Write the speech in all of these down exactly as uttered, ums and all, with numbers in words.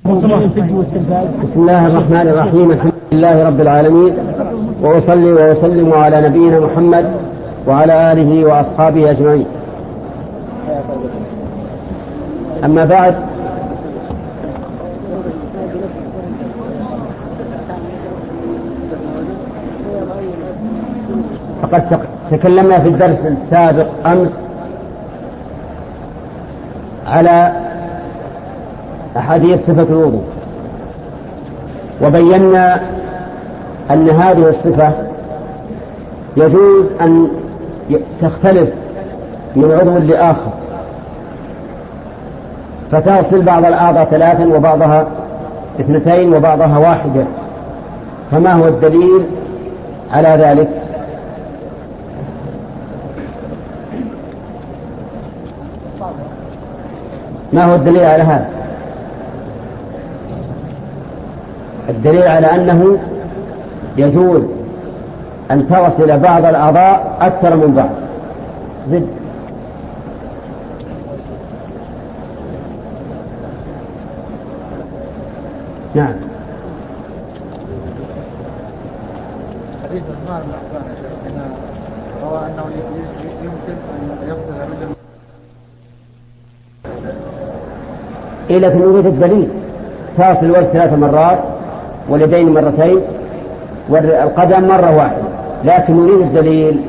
بسم الله الرحمن الرحيم. الحمد لله رب العالمين، وأصلي وأسلم على نبينا محمد وعلى آله وأصحابه أجمعين. أما بعد، فقد تكلمنا في الدرس السابق أمس على أحاديث صفة الوضوء، وبينا أن هذه الصفة يجوز أن تختلف من عضو لآخر، فتغسل بعض الأعضاء ثلاثا وبعضها اثنتين وبعضها واحدة. فما هو الدليل على ذلك؟ ما هو الدليل على هذا؟ الدليل على أنه يجوز أن تغسل بعض الأعضاء أكثر من بعض. زد. نعم. حديث عثمان بن عفان يا شيخ روى أنه يمكن أن يغسل رجل. إيه، لكن نريد الدليل. تغسل الوجه ثلاث مرات واليدين مرتين والقدم مرة واحدة، لكن نريد الدليل.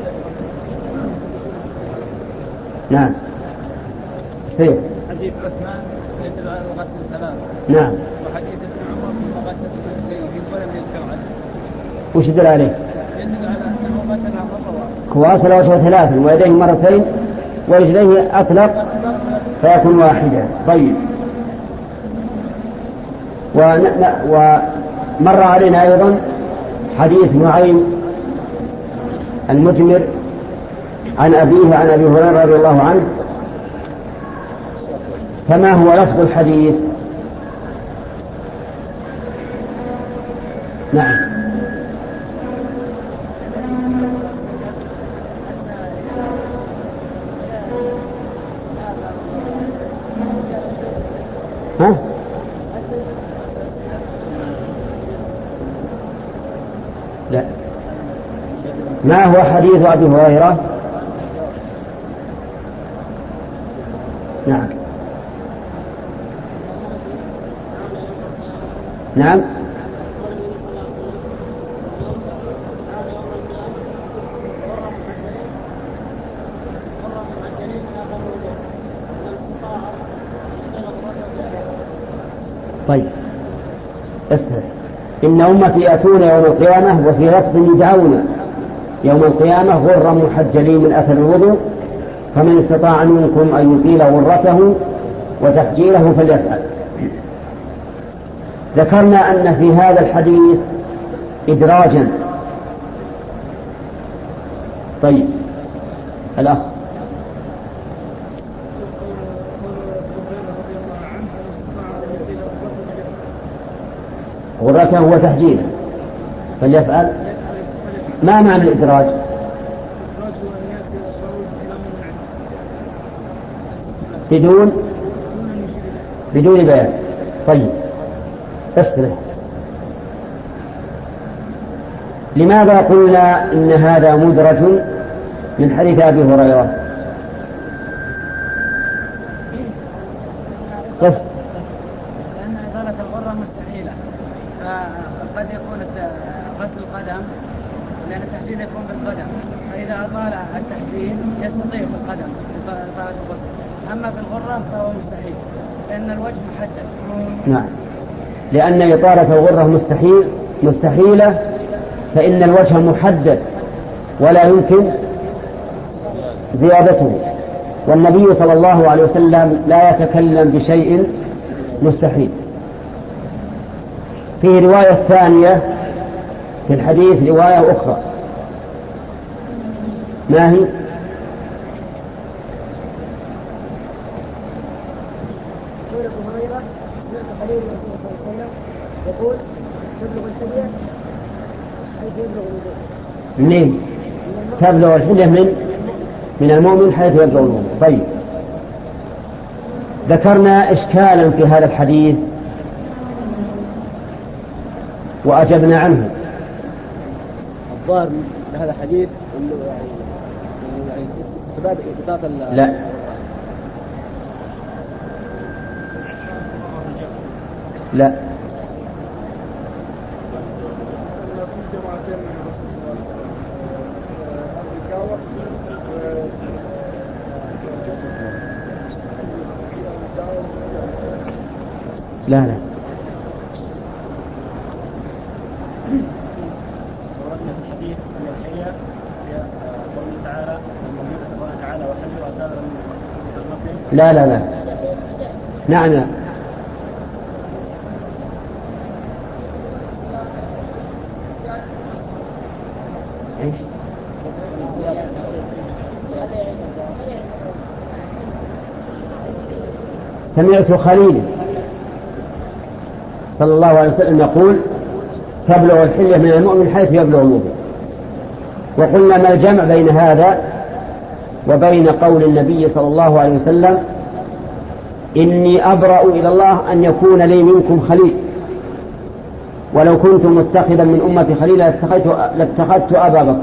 نعم. سير. حديث عثمان يدل على الغسل ثلاث. نعم. وحديث ابن عمر في غسل رجليه ولم يذكر عنه. وش يدل عليه؟ يدل على أنه غسلها مرة واحدة. غسل وجهه ثلاثا ويديه مرتين ورجليه أطلق فيكون واحدة. طيب. ومر علينا أيضا حديث نعيم المجمر عن أبيه عن أبي هريرة رضي الله عنه. فما هو لفظ الحديث؟ نعم. ها؟ لا. ما هو حديث أبي هريرة؟ نعم. نعم. طيب، استمع. إن أمتي يأتون يوم القيامة، وفي لفظ يدعون يوم القيامة غرا محجلين من أثر الوضوء، فمن استطاع منكم أن يطيل غرته وتحجيله فليفعل. ذكرنا أن في هذا الحديث إدراجا. طيب، الأخ. غرته وتحجيله فليفعل. ما معنى الإدراج؟ بدون بدون بيان. طيب، اصبر. لماذا قلنا إن هذا مدرج من حديث أبي هريرة؟ قف. لأن إزالة الغرة مستحيلة، فقد يكون غسل القدم، لأن التحجيل يكون بالقدم، فإذا أطال التحجيل يستطيع بالقدم إطالة الغسل. أما بالغرة فهو مستحيل لأن الوجه محدد. نعم، لأن إطالة الغرة مستحيل مستحيلة، فإن الوجه محدد ولا يمكن زيادته، والنبي صلى الله عليه وسلم لا يتكلم بشيء مستحيل. في رواية ثانية في الحديث، رواية أخرى، ما هي؟ يقول تبلغ الحلية حيث يبلغ الوضوء. منين؟ تبلغ الحلية من من المؤمن حيث يبلغ الوضوء. طيب، ذكرنا إشكالا في هذا الحديث وأجبنا عنه. الظاهر من هذا الحديث انه يعني يعني استبعاد اطلاق لا لا لا لا لا لا لا نعم لا. إيش؟ سمعت خليل صلى الله عليه وسلم يقول تبلغ الحلية من المؤمن حيث يبلغ الوضوء. وقلنا ما الجمع بين هذا وبين قول النبي صلى الله عليه وسلم إني أبرأ إلى الله أن يكون لي منكم خليل ولو كنت متخذا من أمتي خليلا لاتخذت أبا بكر.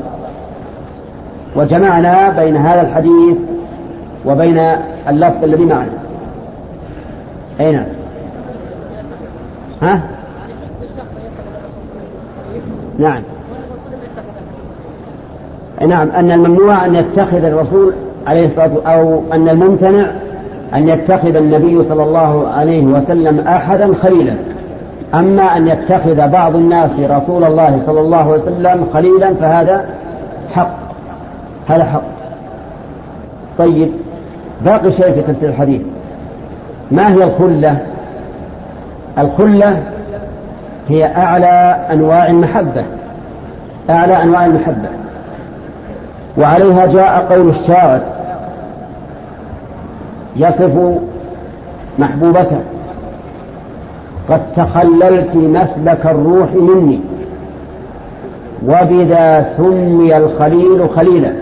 وجمعنا بين هذا الحديث وبين اللفظ الذي معنا. أين ها نعم نعم أن الممنوع أن يتخذ الرسول عليه الصلاة والسلام أو أن الممتنع أن يتخذ النبي صلى الله عليه وسلم أحدا خليلا. أما أن يتخذ بعض الناس رسول الله صلى الله عليه وسلم خليلا فهذا حق هذا حق. طيب باقي شيء في تفسير الحديث. ما هي الخلة؟ الخلة هي أعلى أنواع المحبة أعلى أنواع المحبة وعليها جاء قول الشاعر يصف محبوبته قد تخللت مسلك الروح مني وبذا سمي الخليل خليلا.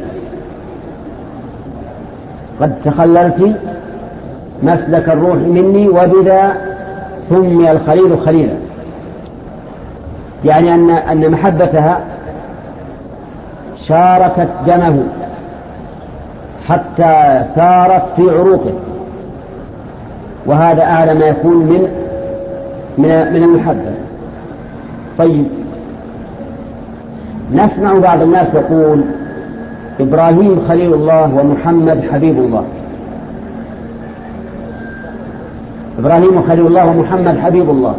قد تخللت مسلك الروح مني وبذا سمي الخليل خليلا، يعني أن أن محبتها شاركت دمه حتى سارت في عروقه، وهذا أعلى ما يكون من من من المحبة. طيب نسمع بعض الناس يقول إبراهيم خليل الله ومحمد حبيب الله. إبراهيم خليل الله ومحمد حبيب الله،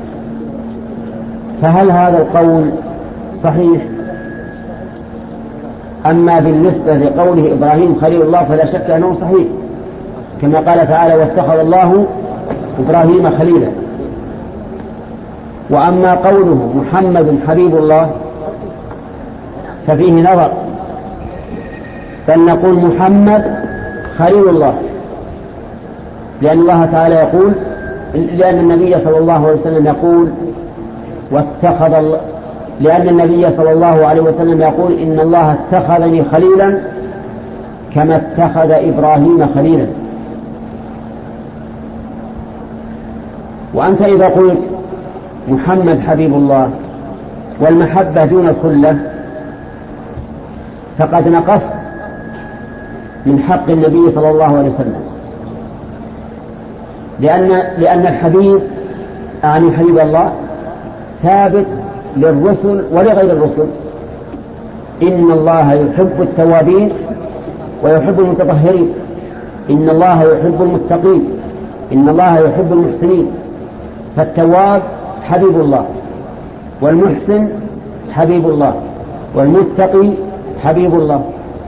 فهل هذا القول صحيح؟ أما بالنسبة لقوله إبراهيم خليل الله فلا شك أنه صحيح، كما قال تعالى واتخذ الله إبراهيم خليلا. وأما قوله محمد حبيب الله ففيه نظر، بل نقول محمد خليل الله، لأن الله تعالى يقول لأن النبي صلى الله عليه وسلم يقول واتخذ الله لأن النبي صلى الله عليه وسلم يقول إن الله اتخذني خليلا كما اتخذ إبراهيم خليلا. وأنت إذا قلت محمد حبيب الله والمحبة دون الخلة فقد نقصت من حق النبي صلى الله عليه وسلم، لأن لأن الحبيب أعني حبيب الله ثابت للرسل ولغير الرسل. إن الله يحب التوابين ويحب المتطهرين، إن الله يحب المتقين، إن الله يحب المحسنين. فالتواب حبيب الله، والمحسن حبيب الله، والمتقي حبيب الله.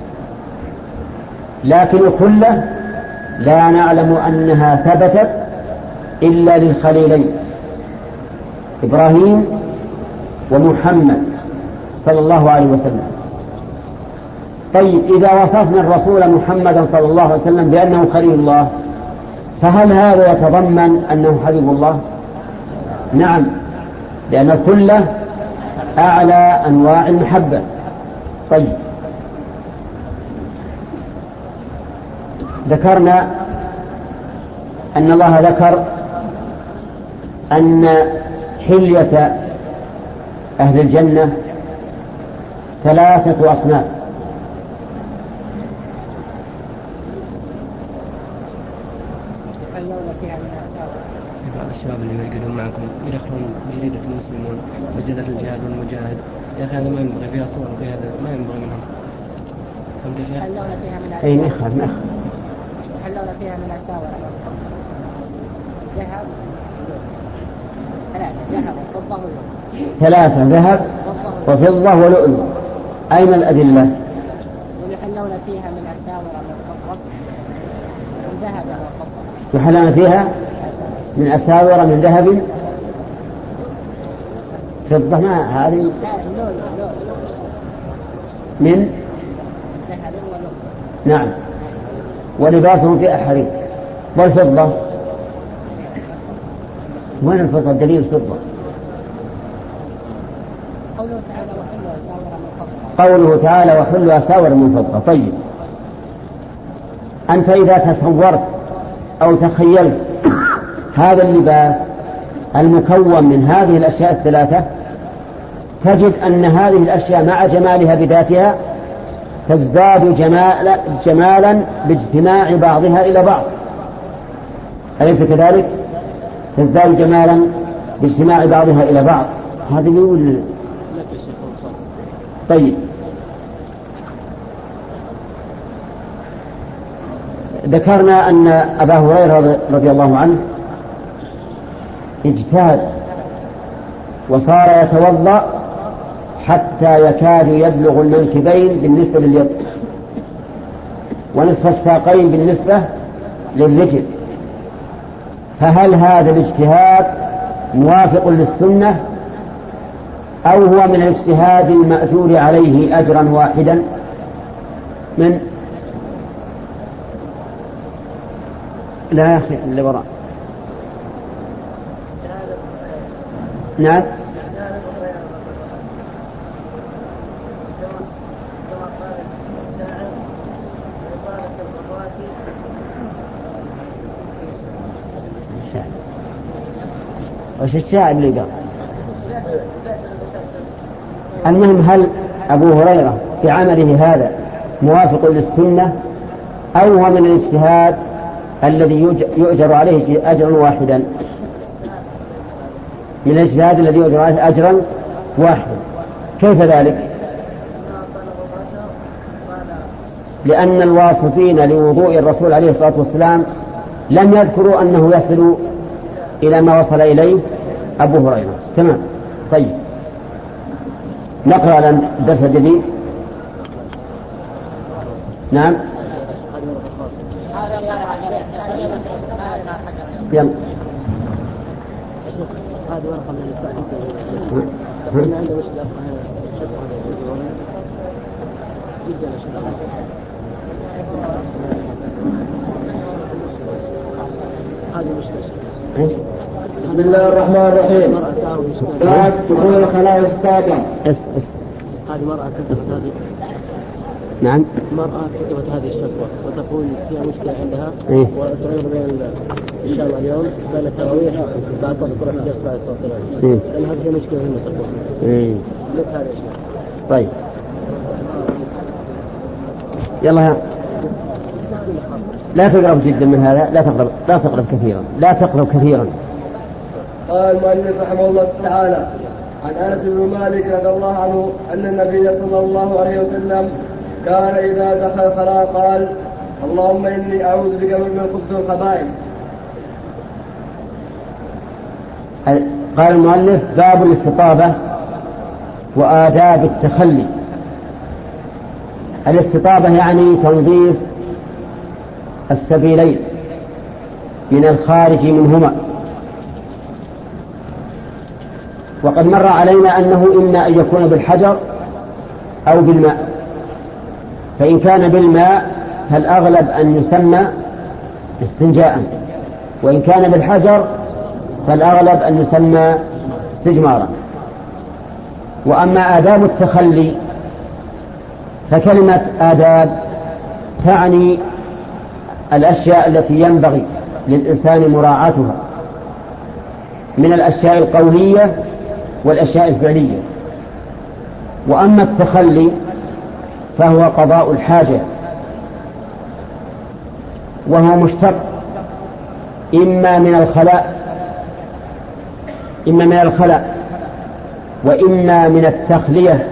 لكن الخلة لا نعلم أنها ثبتت إلا للخليلين إبراهيم ومحمد صلى الله عليه وسلم. طيب إذا وصفنا الرسول محمدا صلى الله عليه وسلم بأنه خليل الله فهل هذا يتضمن أنه حبيب الله؟ نعم، لأن الخلة أعلى أنواع المحبة. طيب ذكرنا أن الله ذكر أن حلية أهل الجنة ثلاثة أصناف. بعض الشباب اللي يقولون معكم يدخلون جريدة المسلمون مجلة الجهاد والمجاهد، يا أخي هذا ما ينبغي، فيها صور وفيها ما ينبغي منهم. فهمت يا شيخ؟ أي نخل نخل يحلون فيها من أساور ذهب ثلاثة ذهب وفضة ولؤلؤ ثلاثة ذهب وفضة ولؤلؤ. أين الأدلة؟ ويحلون فيها من أساور من فضة من ذهب وفضة. يحلون فيها من أساور من ذهب فضة. ما هذه من ذهب ولؤلؤ. نعم. ولباسهم في أحرير. والفضة وين الفضة؟ دليل الفضة قوله تعالى وحلوا أساور من فضة. قوله تعالى وحلوا أساور من فضة. طيب أنت إذا تصورت أو تخيلت هذا اللباس المكون من هذه الأشياء الثلاثة تجد أن هذه الأشياء مع جمالها بذاتها تزداد جمال جمالا باجتماع بعضها إلى بعض. أليس كذلك؟ تزداد جمالا باجتماع بعضها إلى بعض. هذا يقول. طيب ذكرنا أن أبا هريرة رضي الله عنه اجتهد وصار يتوضأ حتى يكاد يبلغ المنكبين بالنسبة لليد ونصف الساقين بالنسبة للرجل. فهل هذا الاجتهاد موافق للسنة أو هو من الاجتهاد المأجور عليه أجرا واحدا؟ من لا يا أخي اللي وراء. نعم. وش الشاعر اللي قال؟ المهم هل أبو هريرة في عمله هذا موافق للسنة أو هو من الاجتهاد الذي يؤجر عليه أجرا واحدا؟ من الاجتهاد الذي يؤجر عليه أجرا واحدا. كيف ذلك؟ لأن الواصفين لوضوء الرسول عليه الصلاة والسلام لم يذكروا أنه يصل إلى ما وصل إليه أبو هريرة. تمام. طيب نقرأ لنا درس جديد. نعم. يلا. هذه ورقة من الإسلام. هنا عنده مشكلة جدا هذه مشكلة. بسم الله الرحمن الرحيم. بعد دخول الخلاء السابع. اس اس هذه مرأة كتبت هذه. نعم. مرأة كتبت هذه الشكوى وتقول فيها مشكلة عندها. إيه؟ وتعرض بين إن شاء الله اليوم بين التراويح بعد صلاة الظهر في الجلسة بعد صلاة الظهر. إيه؟ لأن هذه مشكلة هنا تقول. إيه؟ مثل هذا الشيء. طيب. يلا ها. لا تقرب جدا من هذا. لا تقرب. لا تقرب كثيرا. لا تقرب كثيرا. قال المؤلف رحمه الله تعالى عن أنس بن مالك رضي الله عنه أن النبي صلى الله عليه وسلم كان إذا دخل الخلاء قال اللهم إني أعوذ بك من الخبث والخبائث. قال المؤلف باب الاستطابة وآداب التخلي. الاستطابة يعني تنظيف السبيلين من الخارج منهما. وقد مر علينا أنه إما أن يكون بالحجر أو بالماء. فإن كان بالماء فالأغلب أن يسمى استنجاء، وإن كان بالحجر فالأغلب أن يسمى استجمارا. وأما آداب التخلي فكلمة آداب تعني الأشياء التي ينبغي للإنسان مراعاتها من الأشياء القولية والأشياء الفعلية. وأما التخلي فهو قضاء الحاجة، وهو مشتق إما من الخلاء إما من الخلاء وإما من التخلية.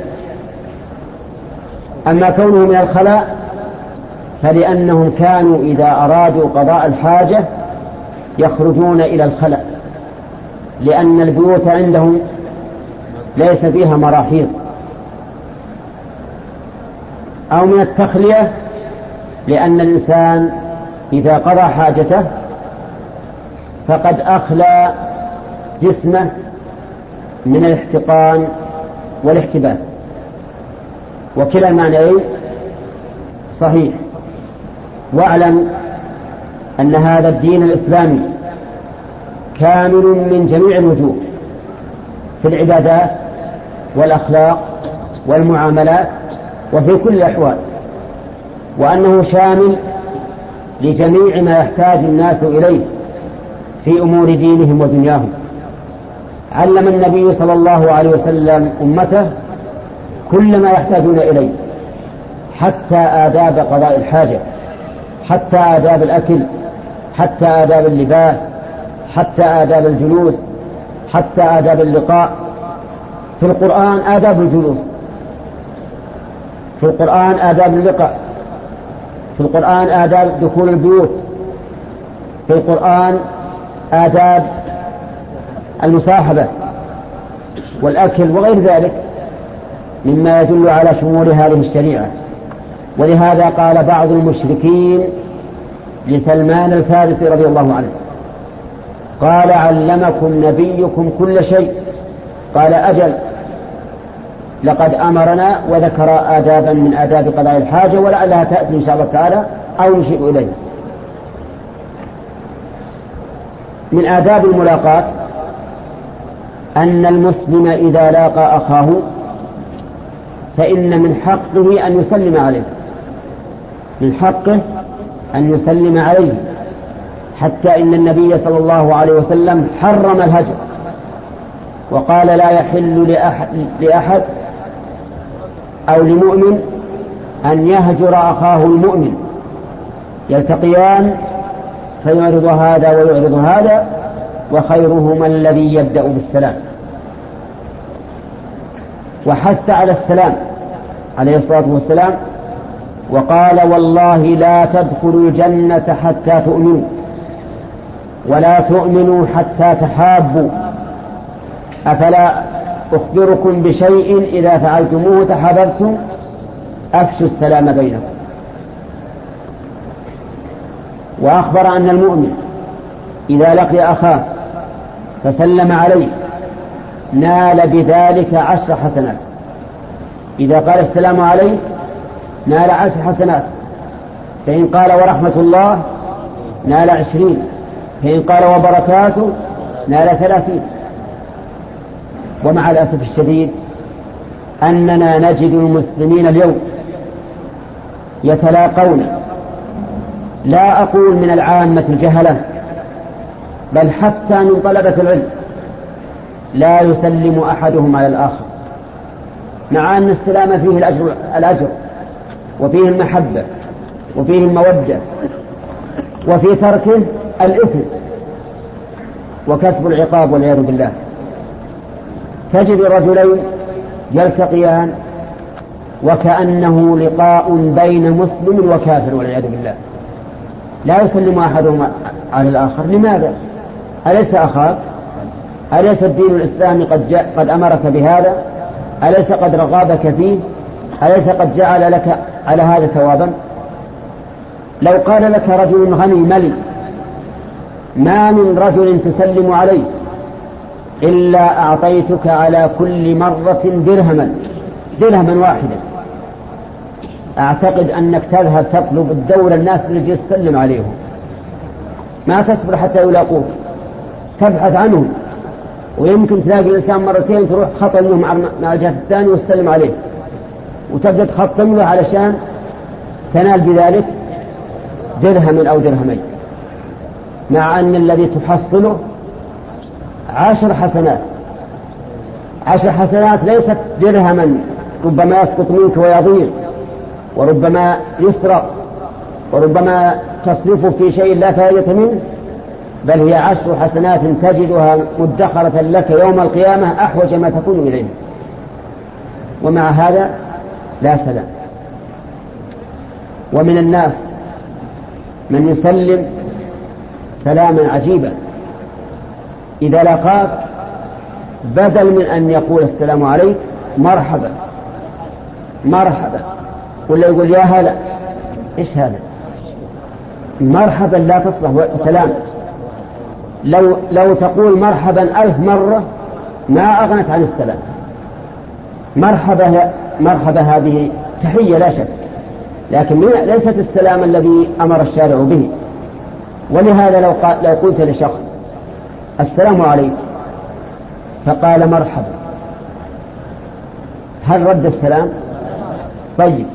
أما كونه من الخلاء فلأنهم كانوا إذا أرادوا قضاء الحاجة يخرجون إلى الخلاء، لأن البيوت عندهم ليس فيها مراحيض. أو من التخلية لأن الإنسان إذا قضى حاجته فقد أخلى جسمه من الاحتقان والاحتباس، وكلا المعنيين صحيح. واعلم أن هذا الدين الإسلامي كامل من جميع الوجوه في العبادات والأخلاق والمعاملات وفي كل الأحوال، وأنه شامل لجميع ما يحتاج الناس إليه في أمور دينهم ودنياهم. علم النبي صلى الله عليه وسلم أمته كل ما يحتاجون إليه، حتى آداب قضاء الحاجة، حتى آداب الأكل، حتى آداب اللباس، حتى آداب الجلوس، حتى آداب اللقاء. في القرآن آداب الجلوس، في القرآن آداب اللقاء، في القرآن آداب دخول البيوت، في القرآن آداب المصاحبة والأكل وغير ذلك مما يدل على شمول هذه الشريعة. ولهذا قال بعض المشركين لسلمان الفارسي رضي الله عنه، قال علمكم نبيكم كل شيء؟ قال أجل، لقد أمرنا وذكر آدابا من آداب قضاء الحاجة ولعلها تأتي إن شاء الله تعالى أو نشير إليه. من آداب الملاقاة أن المسلم إذا لاقى أخاه فإن من حقه أن يسلم عليه، من حقه أن يسلم عليه، حتى إن النبي صلى الله عليه وسلم حرم الهجر وقال لا يحل لأحد, لأحد أو لمؤمن أن يهجر أخاه المؤمن، يلتقيان فيعرض هذا ويعرض هذا وخيرهما الذي يبدأ بالسلام. وحث على السلام عليه الصلاة والسلام وقال والله لا تدخلوا الجنة حتى تؤمنوا ولا تؤمنوا حتى تحابوا، أفلا أخبركم بشيء إذا فعلتموه تحاببتم؟ أفشوا السلام بينكم. وأخبر أن المؤمن إذا لقي أخاه فسلم عليه نال بذلك عشر حسنات. إذا قال السلام عليك نال عشر حسنات، فإن قال ورحمة الله نال عشرين، فإن قال وبركاته نال ثلاثين. ومع الأسف الشديد أننا نجد المسلمين اليوم يتلاقون، لا أقول من العامة الجهلة بل حتى من طلبة العلم، لا يسلم أحدهم على الآخر، مع أن السلام فيه الأجر, الأجر وفيه المحبة وفيه المودة، وفي تركه الإثم وكسب العقاب والعياذ بالله. تجد رجلين يلتقيان وكأنه لقاء بين مسلم وكافر والعياذ بالله، لا يسلم أحدهما على الآخر. لماذا؟ أليس أخاك؟ أليس الدين الإسلامي قد, جاء قد أمرك بهذا؟ أليس قد رغبك فيه؟ أليس قد جعل لك على هذا ثوابا؟ لو قال لك رجل غني ملي ما من رجل تسلم عليه إلا أعطيتك على كل مرة درهما درهما واحدا، أعتقد أنك تذهب تطلب الدور الناس اللي تسلم عليهم، ما تصبر حتى يلاقوك، تبحث عنهم، ويمكن تلاقي الإنسان مرتين تروح تخطم له مع الجهة الثانية وتسلم عليه وتبدأ تخطم له علشان تنال بذلك درهم أو درهمين، مع أن الذي تحصله عشر حسنات. عشر حسنات ليست درهما ربما يسقط منك ويضيع، وربما يسرق، وربما تصرفه في شيء لا فائدة منه، بل هي عشر حسنات تجدها مدخرة لك يوم القيامة أحوج ما تكون إليه، ومع هذا لا سلام. ومن الناس من يسلم سلاما عجيبا، إذا لقاك بدل من أن يقول السلام عليك مرحبا مرحبا، ولا يقول يا هلا. إيش هذا؟ مرحبا لا تصلح سلام. لو, لو تقول مرحبا ألف مرة ما أغنت عن السلام. مرحبا مرحبا هذه تحية لا شك، لكن ليست السلام الذي أمر الشارع به. ولهذا لو, لو قلت لشخص السلام عليك فقال مرحبا، هل رد السلام؟ طيب،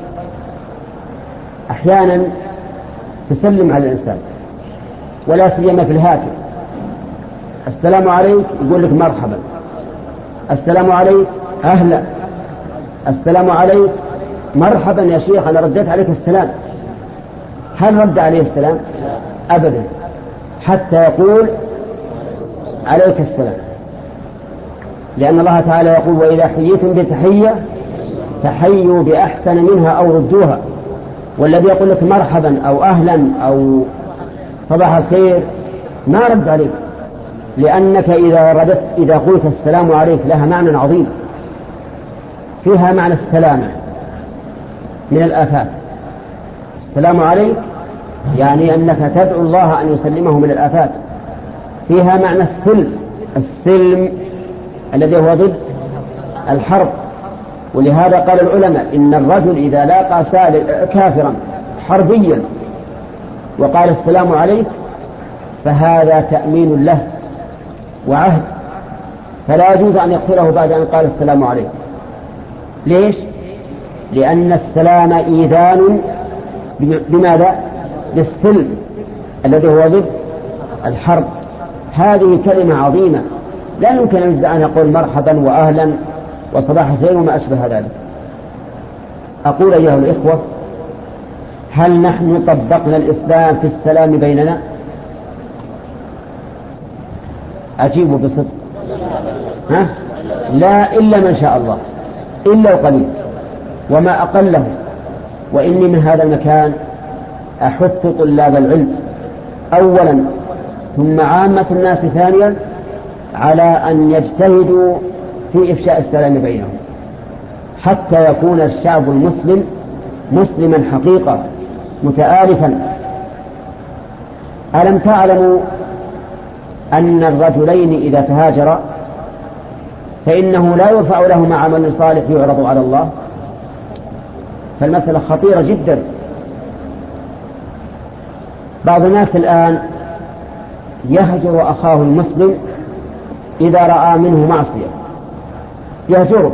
أحيانا تسلم على الإنسان ولا سيما في الهاتف، السلام عليك يقول لك مرحبا، السلام عليك أهلا، السلام عليك مرحبا يا شيخ أنا رديت عليك السلام. هل رد عليه السلام؟ أبدا، حتى يقول عليك السلام، لأن الله تعالى يقول وإذا حييتم بتحية فحيوا بأحسن منها أو ردوها. والذي يقول لك مرحبا أو أهلا أو صباح الخير ما رد عليك، لأنك إذا ردت إذا قلت السلام عليك لها معنى عظيم، فيها معنى السلامة من الآفات. السلام عليك يعني أنك تدعو الله أن يسلمه من الآفات. فيها معنى السلم، السلم الذي هو ضد الحرب. ولهذا قال العلماء إن الرجل إذا لاقى كافرا حربيا وقال السلام عليك فهذا تأمين له وعهد، فلا يجوز أن يقتله بعد أن قال السلام عليك. ليش؟ لأن السلام إيذان بماذا؟ بالسلم الذي هو ضد الحرب. هذه كلمة عظيمة لا يمكن أن يقول مرحبا وأهلا وصباح الخير وما أشبه ذلك. أقول أيها الإخوة، هل نحن طبقنا الإسلام في السلام بيننا؟ أجيبوا بصدق. ها؟ لا إلا من شاء الله، إلا القليل وما أقله. وإني من هذا المكان أحث طلاب العلم أولا ثم عامة الناس ثانيا على أن يجتهدوا في إفشاء السلام بينهم حتى يكون الشعب المسلم مسلما حقيقة متآلفا. ألم تعلموا أن الرجلين إذا تهاجرا فإنه لا يرفع لهما عمل صالح يعرض على الله؟ فالمسألة خطيرة جدا. بعض الناس الآن يهجر أخاه المسلم إذا رأى منه معصية، يهجره،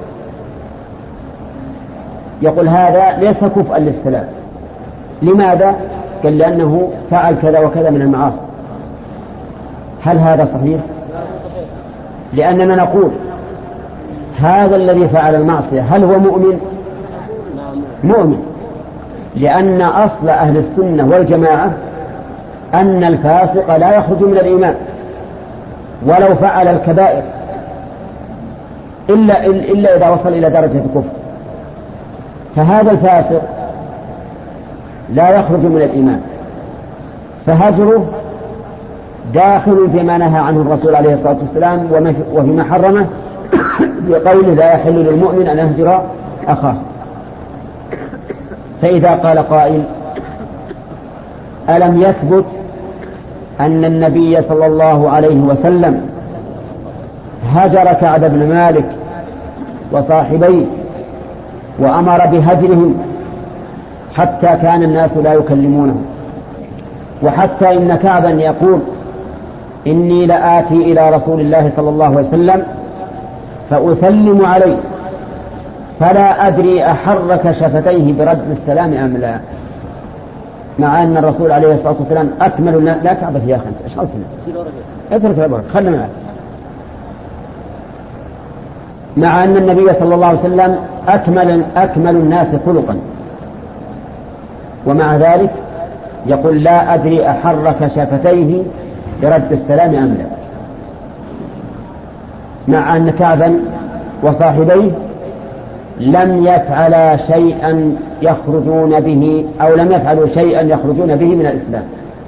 يقول هذا ليس كفءا للسلام. لماذا؟ قال لأنه فعل كذا وكذا من المعاصي. هل هذا صحيح؟ لأننا نقول هذا الذي فعل المعصية هل هو مؤمن؟ مؤمن، لأن أصل أهل السنة والجماعة أن الفاسق لا يخرج من الإيمان ولو فعل الكبائر إلا, إلا إذا وصل إلى درجة الكفر. فهذا الفاسق لا يخرج من الإيمان، فهجره داخل فيما نهى عنه الرسول عليه الصلاة والسلام وفيما حرمه بقوله لا يحل للمؤمن أن يهجر أخاه. فإذا قال قائل ألم يثبت أن النبي صلى الله عليه وسلم هجر كعب بن مالك وصاحبيه وأمر بهجرهم حتى كان الناس لا يكلمونه، وحتى إن كعبا يقول إني لآتي إلى رسول الله صلى الله عليه وسلم فأسلم عليه فلا أدري أحرك شفتيه برد السلام أم لا، مع أن الرسول عليه الصلاة والسلام أكمل. لا تعبث يا أخي، أشغلتنا، اترك الأبرك، خلنا معك. مع أن النبي صلى الله عليه وسلم أكمل, أكمل الناس خلقا، ومع ذلك يقول لا أدري أحرك شفتيه برد السلام أم لا، مع أن كعبا وصاحبيه لم يفعلا شيئا يخرجون به أو لم يفعلوا شيئا يخرجون به من الإسلام.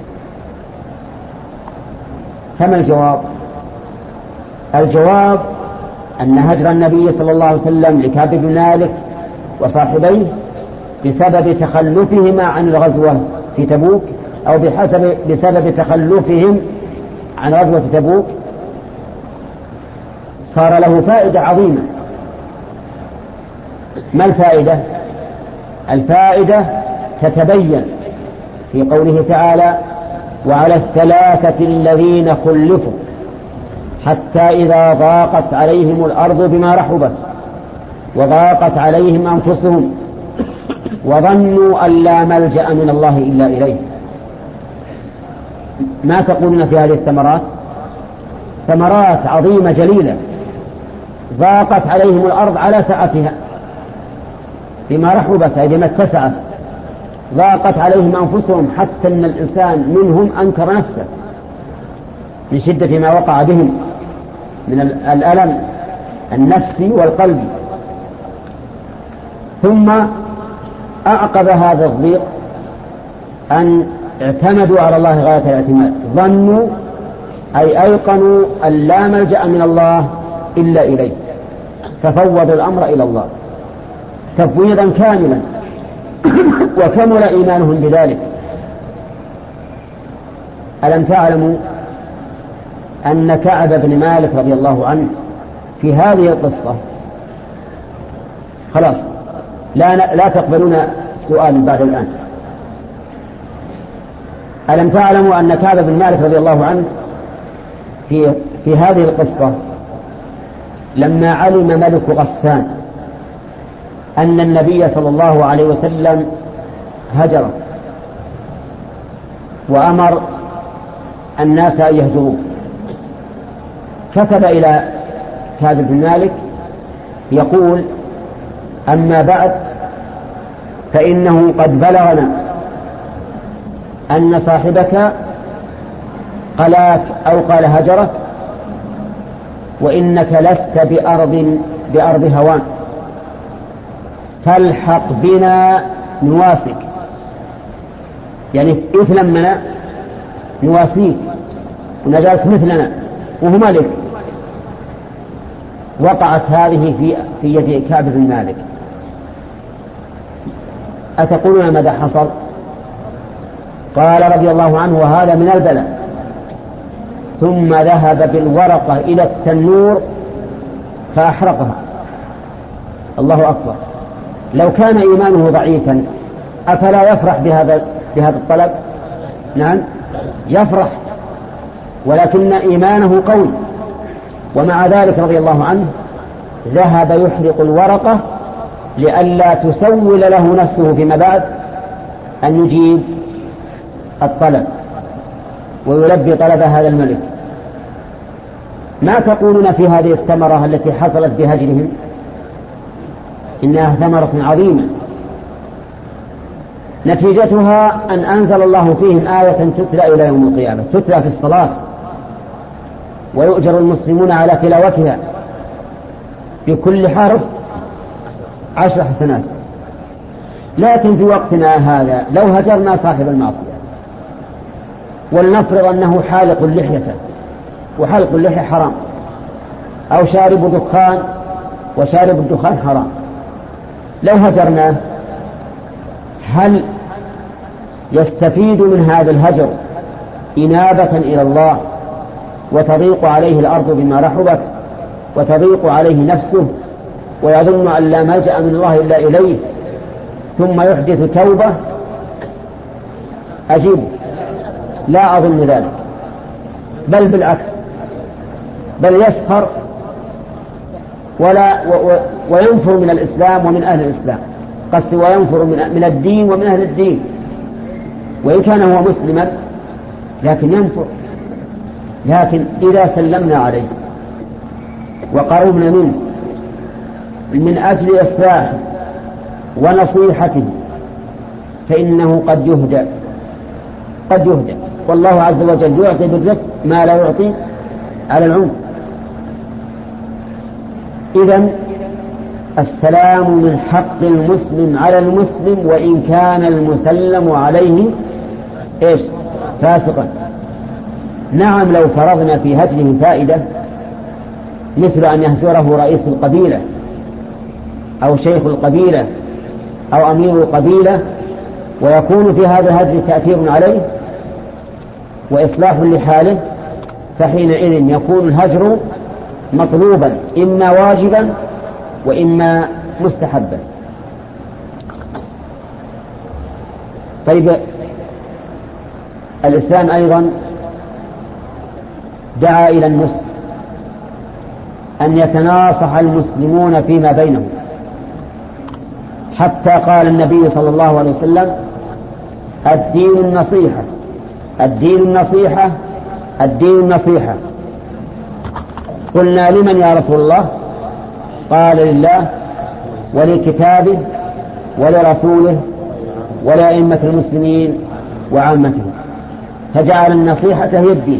فما الجواب؟ الجواب أن هجر النبي صلى الله عليه وسلم لكعب بن مالك وصاحبيه بسبب تخلفهما عن الغزوة في تبوك، أو بحسب بسبب تخلفهم عن غزوة تبوك، صار له فائدة عظيمة. ما الفائدة؟ الفائدة تتبين في قوله تعالى: وعلى الثلاثة الذين خلفوا حتى إذا ضاقت عليهم الأرض بما رحبت وضاقت عليهم أنفسهم وظنوا أن لا ملجأ من الله إلا إليه. ما تقولون في هذه الثمرات؟ ثمرات عظيمة جليلة. ضاقت عليهم الأرض على سعتها بما رحبت أي بما اتسعت، ضاقت عليهم أنفسهم حتى أن الإنسان منهم أنكر نفسه من شدة ما وقع بهم من الألم النفسي والقلبي. ثم أعقب هذا الضيق أن اعتمدوا على الله غاية الاعتماد، ظنوا أي أيقنوا أن لا ملجأ من الله إلا إليه، ففوضوا الأمر إلى الله تفويضا كاملا، وكمل إيمانهم بذلك. ألم تعلموا أن كعب بن مالك رضي الله عنه في هذه القصة خلاص لا لا تقبلون سؤال بعد الآن. ألم تعلموا أن كعب بن مالك رضي الله عنه في في هذه القصة لما علم ملك غسان أن النبي صلى الله عليه وسلم هجر وأمر الناس أن يهجروه، كتب إلى كعب بن مالك يقول: أما بعد فإنه قد بلغنا أن صاحبك قلاك أو قال هجرك، وإنك لست بأرض بأرض هوان، فالحق بنا نواسك، يعني إثلمنا نواسيك ونجعلك مثلنا، وهو ملك. وقعت هذه في في يد كعب بن مالك. أتقولون ماذا حصل؟ قال رضي الله عنه: وهذا من البلاء. ثم ذهب بالورقة إلى التنور فأحرقها. الله أكبر! لو كان إيمانه ضعيفا أفلا يفرح بهذا بهذا الطلب؟ نعم يفرح، ولكن إيمانه قوي. ومع ذلك رضي الله عنه ذهب يحرق الورقة لئلا تسول له نفسه فيما بعد أن يجيب الطلب ويلبي طلب هذا الملك. ما تقولون في هذه الثمرة التي حصلت بهجرهم؟ إنها ثمرة عظيمة، نتيجتها أن أنزل الله فيهم آية تتلى إلى يوم القيامة، تتلى في الصلاة ويؤجر المسلمون على تلاوتها بكل حرف عشر حسنات. لكن في وقتنا هذا لو هجرنا صاحب المعصية ولنفرض أنه حالق اللحية، وحلق اللحية حرام، أو شارب دخان وشارب الدخان حرام، لو هجرناه هل يستفيد من هذا الهجر إنابة إلى الله وتضيق عليه الأرض بما رحبت وتضيق عليه نفسه ويظن أن لا ملجأ من الله إلا إليه ثم يحدث توبة؟ أجيب لا أظن ذلك، بل بالعكس، بل يسخر ولا و و وينفر من الإسلام ومن أهل الإسلام، قصد وينفر من, من الدين ومن أهل الدين، وإن كان هو مسلما لكن ينفر. لكن إذا سلمنا عليه وقربنا منه من أجل إصلاحه ونصيحته فإنه قد يهدى قد يهدى والله عز وجل يعطي بالرفق ما لا يعطي على العنف. إذن السلام من حق المسلم على المسلم وإن كان المسلم عليه إيش فاسقا. نعم لو فرضنا في هجره فائدة مثل أن يهجره رئيس القبيلة أو شيخ القبيلة أو أمير القبيلة ويكون في هذا الهجر تأثير عليه وإصلاح لحاله فحينئذ يكون الهجر مطلوبا إما واجبا وإما مستحبا. طيب الإسلام أيضا دعا إلى النصح أن يتناصح المسلمون فيما بينهم حتى قال النبي صلى الله عليه وسلم الدين النصيحة الدين النصيحة الدين النصيحة. قلنا لمن يا رسول الله؟ قال لله ولكتابه ولرسوله ولأئمة المسلمين وعامتهم. فجعل النصيحة هي الدين.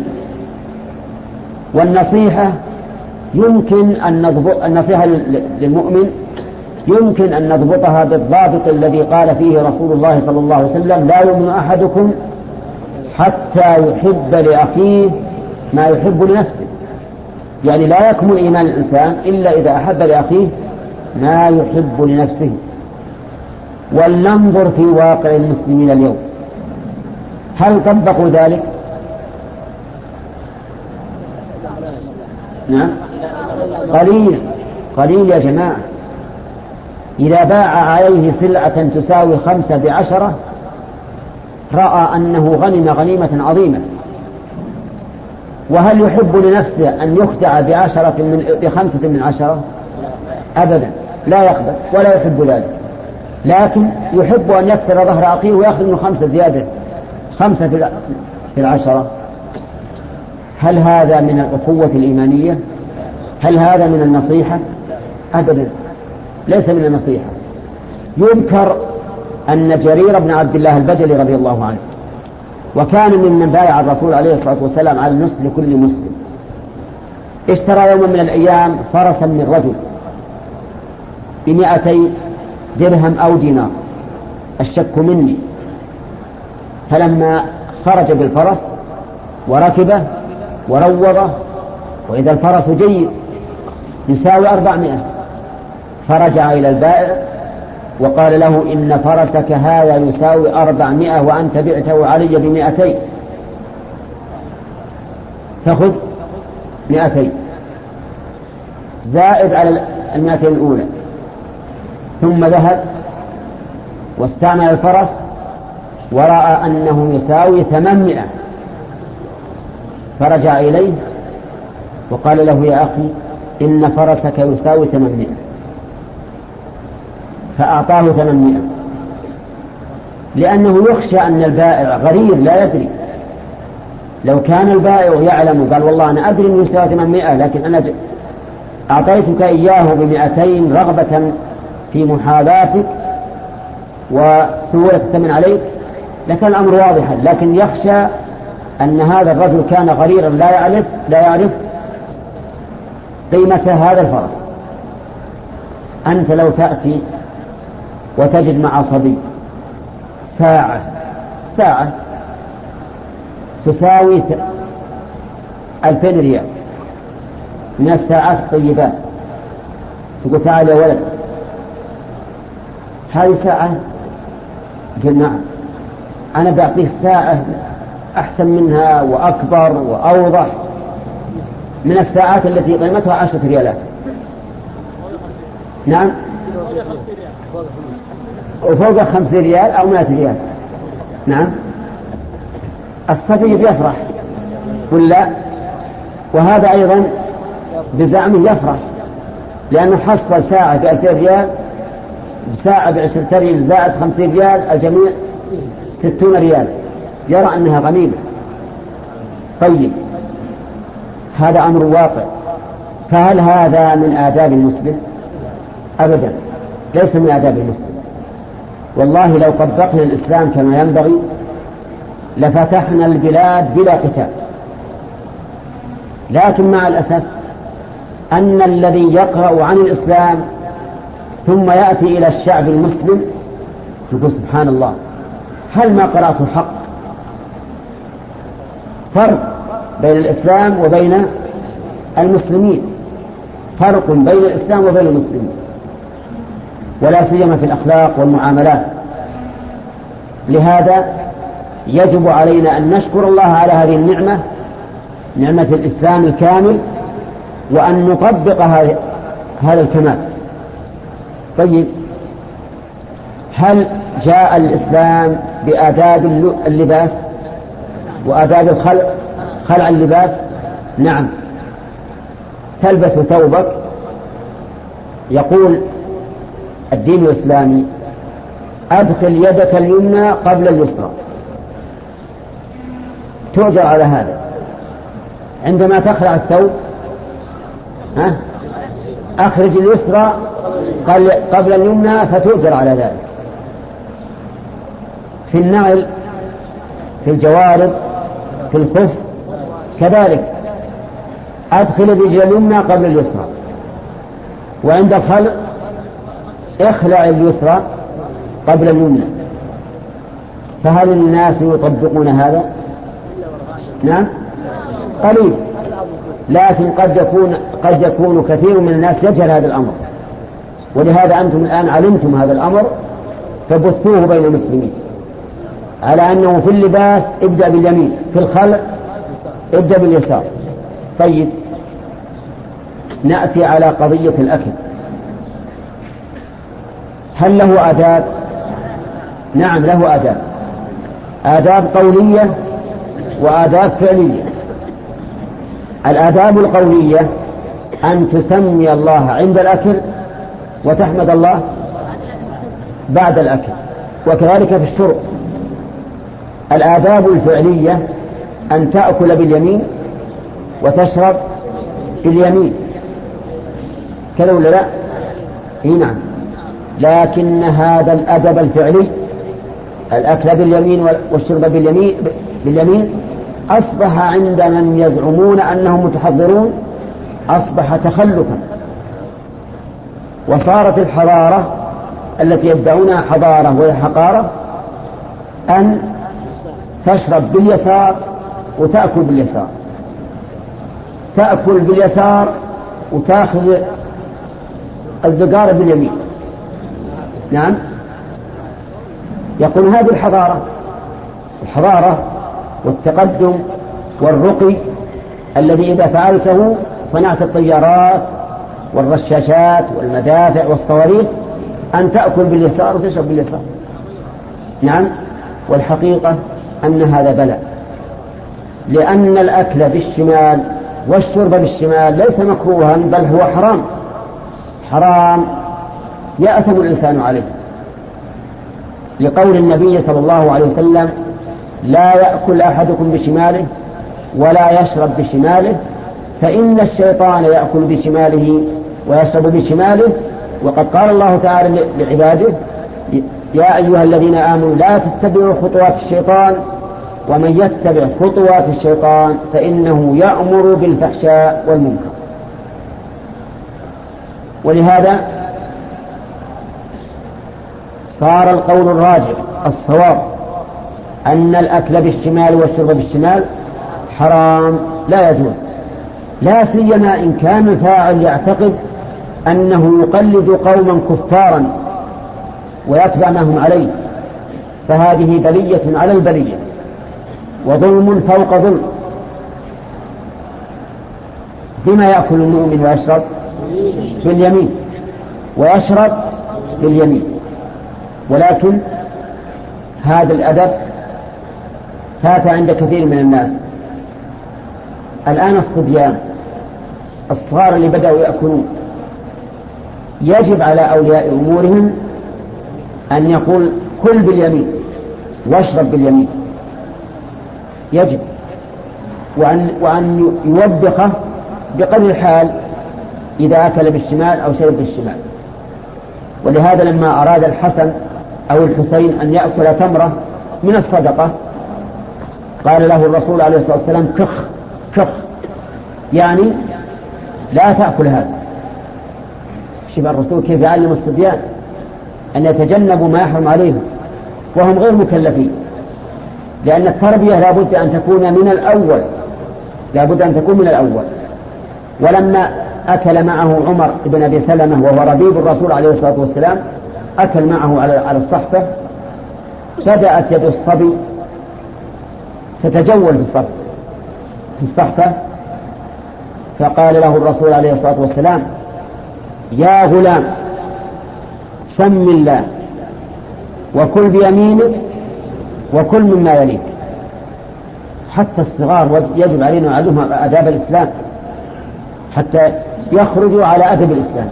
والنصيحة يمكن أن نضبط النصيحة للمؤمن يمكن أن نضبطها بالضابط الذي قال فيه رسول الله صلى الله عليه وسلم لا يؤمن أحدكم حتى يحب لأخيه ما يحب لنفسه. يعني لا يكمل إيمان الإنسان إلا إذا أحب لأخيه ما يحب لنفسه. ولننظر في واقع المسلمين اليوم هل طبقوا ذلك؟ نعم قليل قليل يا جماعة. إذا باع عليه سلعة تساوي خمسة بعشرة رأى أنه غنم غنيمة عظيمة. وهل يحب لنفسه أن يخدع بعشرة من بخمسة من عشرة؟ أبدا لا يقبل ولا يحب ذلك. لكن يحب أن يكسر ظهر أخيه ويأخذ منه خمسة زيادة خمسة في العشرة. هل هذا من الأخوة الإيمانية؟ هل هذا من النصيحة؟ أبدا ليس من النصيحة. يذكر أن جرير بن عبد الله البجلي رضي الله عنه وكان ممن بايع الرسول عليه الصلاة والسلام على النصح لكل مسلم اشترى يوما من الأيام فرسا من رجل بمئتي درهم أو دينار الشك مني. فلما خرج بالفرس وركبه وروضه وإذا الفرس جيد يساوي أربعمائة فرجع إلى البائع وقال له إن فرسك هذا يساوي أربعمائة وأنت بعته علي بمئتين فخذ مئتين زائد على المئتين الأولى. ثم ذهب واستعمل الفرس ورأى أنه يساوي ثمانمائة فرجع إليه وقال له يا أخي إن فرسك يساوي ثمانمائة فأعطاه ثمانمائة لأنه يخشى أن البائع غرير لا يدري. لو كان البائع يعلم قال والله أنا أدري أنه يساوي ثمانمائة لكن أنا أعطيتك إياه بمئتين رغبة في محاذاتك وسهولة الثمن عليك لكان الأمر واضحا. لكن يخشى أن هذا الرجل كان غريرا لا يعرف لا يعرف قيمة هذا الفرس. أنت لو تأتي وتجد مع صبي ساعة ساعة تساوي ألفين ريال من الساعات الطيبات تقول تعال يا ولد هذه ساعة قل نعم أنا بعطيك ساعة أحسن منها وأكبر وأوضح من الساعات التي قيمتها عشرة ريالات. نعم وفوق خمسين ريال أو مائة ريال. نعم الصبي بيفرح ولا؟ وهذا أيضا بزعمه يفرح لأنه حصل ساعة بألفين ريال بساعة بعشرة ريال زائد خمسين ريال الجميع ستون ريال يرى أنها غنيمة. طيب هذا أمر واقع. فهل هذا من آداب المسلم؟ أبدا، ليس من آداب المسلم. والله لو طبقنا الإسلام كما ينبغي لفتحنا البلاد بلا قتال، لكن مع الأسف أن الذي يقرأ عن الإسلام ثم يأتي إلى الشعب المسلم يقول سبحان الله هل ما قرأته حق؟ فرق بين الإسلام وبين المسلمين، فرق بين الإسلام وبين المسلمين، ولا سيما في الأخلاق والمعاملات. لهذا يجب علينا أن نشكر الله على هذه النعمة، نعمة الإسلام الكامل، وأن نطبق هذا الكمال. طيب، هل جاء الإسلام بآداب اللباس وآداب الخلع، خلع اللباس؟ نعم، تلبس ثوبك. يقول الدين الإسلامي أدخل يدك اليمنى قبل اليسرى، تؤجر على هذا. عندما تخلع الثوب ها أخرج اليسرى قبل اليمنى فتؤجر على ذلك. في النعل، في الجوارب، في الخف كذلك، أدخل الرجل اليمنى قبل اليسرى. وعند الخلع اخلع اليسرى قبل اليمنى. فهل الناس يطبقون هذا؟ نعم، قليل، لكن قد يكون قد يكون كثير من الناس يجهل هذا الأمر، ولهذا أنتم الآن علمتم هذا الأمر فبثوه بين المسلمين على أنه في اللباس ابدأ باليمين، في الخلع ابدأ باليسار. طيب، نأتي على قضية الأكل، هل له آداب؟ نعم له آداب، آداب قولية وآداب فعلية. الآداب القولية أن تسمي الله عند الأكل وتحمد الله بعد الأكل، وكذلك في الشرب. الآداب الفعلية أن تأكل باليمين وتشرب باليمين، كذا ولا لا؟ إيه نعم. لكن هذا الأدب الفعلي، الأكل باليمين والشرب باليمين, باليمين أصبح عند من يزعمون أنهم متحضرون أصبح تخلفا، وصارت الحضارة التي يدعونها حضارة وهي حقارة أن تشرب باليسار وتأكل باليسار، تأكل باليسار وتأخذ الزقارة باليمين. نعم، يقول هذه الحضارة الحضارة والتقدم والرقي الذي إذا فعلته صنعت الطيارات والرشاشات والمدافع والصواريخ، أن تأكل باليسار وتشرب باليسار. نعم، والحقيقة أن هذا بلاء، لأن الأكل بالشمال والشرب بالشمال ليس مكروها، بل هو حرام، حرام يأثم الإنسان عليه، لقول النبي صلى الله عليه وسلم: لا يأكل أحدكم بشماله ولا يشرب بشماله، فإن الشيطان يأكل بشماله ويشرب بشماله. وقد قال الله تعالى لعباده: يا أيها الذين آمنوا لا تتبعوا خطوات الشيطان ومن يتبع خطوات الشيطان فإنه يأمر بالفحشاء والمنكر. ولهذا صار القول الراجح الصواب أن الأكل بالشمال والشرب بالشمال حرام لا يجوز، لا سيما إن كان الفاعل يعتقد أنه يقلد قوما كفارا ويتبع ما هم عليه، فهذه بلية على البلية وظلم فوق ظلم. بما يأكل المؤمن ويشرب؟ باليمين، ويشرب باليمين. ولكن هذا الأدب فات عند كثير من الناس. الآن الصبيان الصغار اللي بدأوا يأكلون، يجب على أولياء أمورهم أن يقول: كل باليمين واشرب باليمين، يجب، وأن, وأن يوبخه بقدر الحال إذا أكل بالشمال أو شرب بالشمال. ولهذا لما أراد الحسن أو الحسين أن يأكل تمرة من الصدقة قال له الرسول عليه الصلاة والسلام كخ كخ، يعني لا تأكل هذا. شوف الرسول كيف يعلم الصبيان أن يتجنبوا ما يحرم عليهم وهم غير مكلفين، لأن التربية لا بد أن تكون من الأول، لا بد أن تكون من الأول. ولما أكل معه عمر بن أبي سلمة وهو ربيب الرسول عليه الصلاة والسلام، أكل معه على الصحفة، بدأت يد الصبي تتجول في الصحفة في الصحفة فقال له الرسول عليه الصلاة والسلام يا غلام سم الله وكل بيمينك وكل مما يليك. حتى الصغار يجب علينا نعلمهم آداب الإسلام حتى يخرجوا على أدب الإسلام.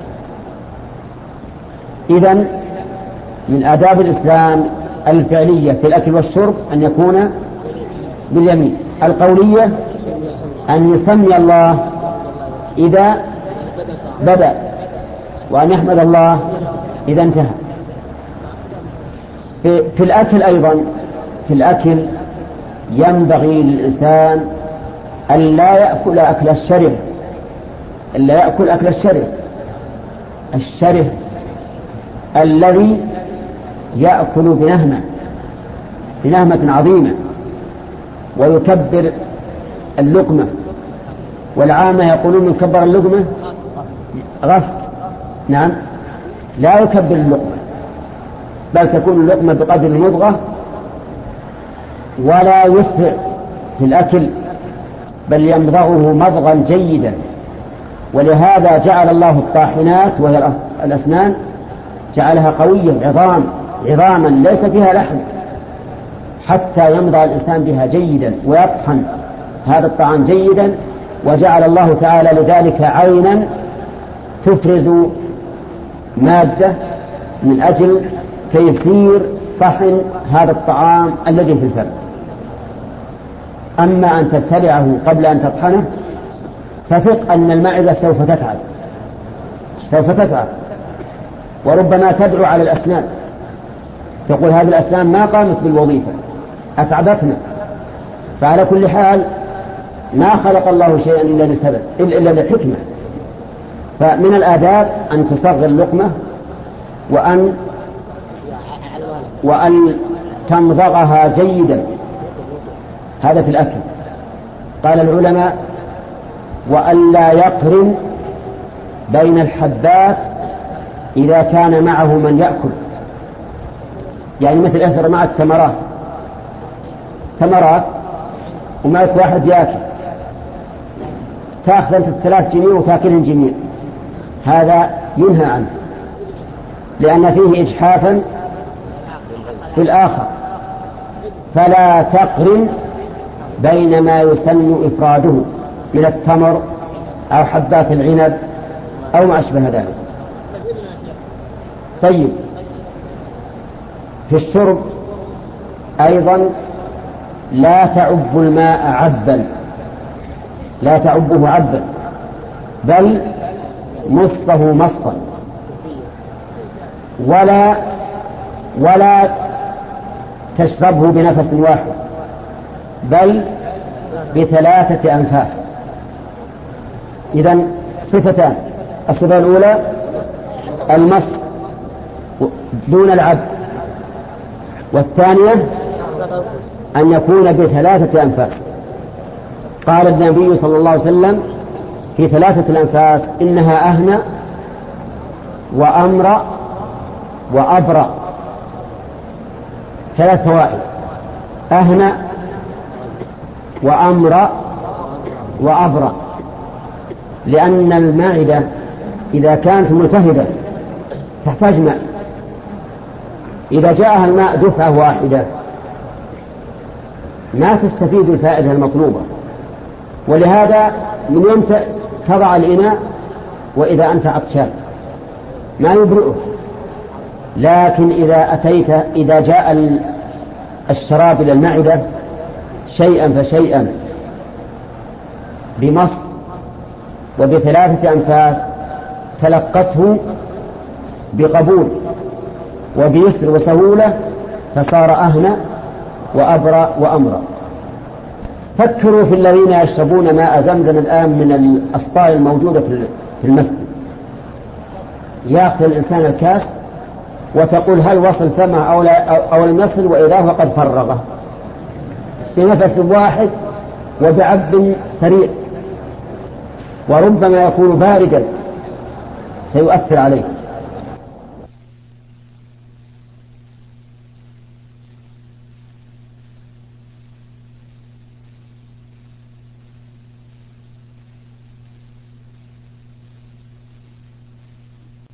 إذن من آداب الإسلام الفعلية في الأكل والشرب أن يكون باليمين، القولية أن يسمي الله إذا بدأ وأن يحمد الله إذا انتهى. في, في الأكل أيضا في الأكل ينبغي للإنسان أن لا يأكل أكل الشره، أن لا يأكل أكل الشره الشره الذي يأكل بنهمة بنهمة عظيمة ويكبر اللقمة، والعامة يقولون يكبر اللقمة غصب. نعم، لا يكبر اللقمة بل تكون اللقمة بقدر المضغة، ولا يسرع في الأكل بل يمضغه مضغا جيدا. ولهذا جعل الله الطاحنات وهي الأسنان جعلها قوية عظام عظاما ليس فيها لحم حتى يمضغ الإنسان بها جيدا ويطحن هذا الطعام جيدا. وجعل الله تعالى لذلك عينا تفرز مادة من أجل تيسير طحن هذا الطعام الذي في الفم. أما أن تبتلعه قبل أن تطحنه فثق أن المعدة سوف تتعب سوف تتعب وربما تدعو على الأسنان، تقول هذه الأسنان ما قامت بالوظيفة أتعبتنا. فعلى كل حال ما خلق الله شيئا إلا لسبب إلا لحكمة. فمن الآداب أن تصغر اللقمة وأن وأن تمضغها جيدا، هذا في الأكل. قال العلماء وأن لا يقرن بين الحبات إذا كان معه من يأكل، يعني مثل أثر معك تمرات تمرات ومعك واحد يأكل، تأخذ أنت الثلاث جنيه وتأكلهن جميع، هذا ينهى عنه لأن فيه إجحافا في الآخر. فلا تقرن بين ما يسن إفراده من التمر أو حبات العنب أو ما أشبه ذلك. طيب، في الشرب أيضا لا تعب الماء عبا لا تعبه عبا بل مصه مصا، ولا ولا تشربه بنفس واحد بل بثلاثة أنفاس. إذن صفتان: الصفة الأولى المص دون العب، والثانية أن يكون بثلاثة أنفاس. قال النبي صلى الله عليه وسلم في ثلاثة الأنفاس إنها أهنى وأمر وأبرأ، ثلاث فوائد: أهنى وأمر وأبرأ. لأن المعدة إذا كانت ملتهبة تحتاج ماء، إذا جاءها الماء دفعة واحدة ما تستفيد الفائدة المطلوبة. ولهذا من يوم تضع الإناء وإذا أنت عطشان ما يبرئه، لكن إذا أتيت إذا جاء الشراب إلى المعدة شيئا فشيئا بمص وبثلاثة أنفاس تلقته بقبول وبيسر وسهولة فصار أهنى وأبرأ وأمرأ. فكروا في الذين يشربون ماء زمزم الآن من الأسطال الموجودة في المسجد. يأخذ الإنسان الكاس وتقول هل وصل فمه أو, أو لم يصل، وإذا هو قد فرغه في نفس واحد وبعب سريع، وربما يكون باردا سيؤثر عليه.